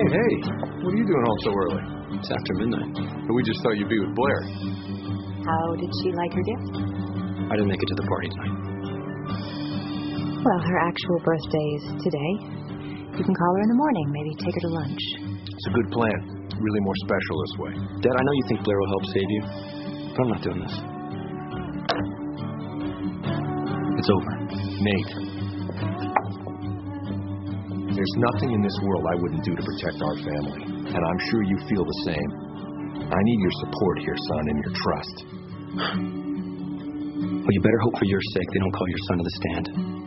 Hey, what are you doing home so early? It's after midnight. We just thought you'd be with Blair. How did she like her gift? I didn't make it to the party tonight. Well, her actual birthday is today. You can call her in the morning, maybe take her to lunch. It's a good plan. Really more special this way. Dad, I know you think Blair will help save you, but I'm not doing this. It's over. Nate. There's nothing in this world I wouldn't do to protect our family, and I'm sure you feel the same. I need your support here, son, and your trust. Well, you better hope for your sake they don't call your son to the stand.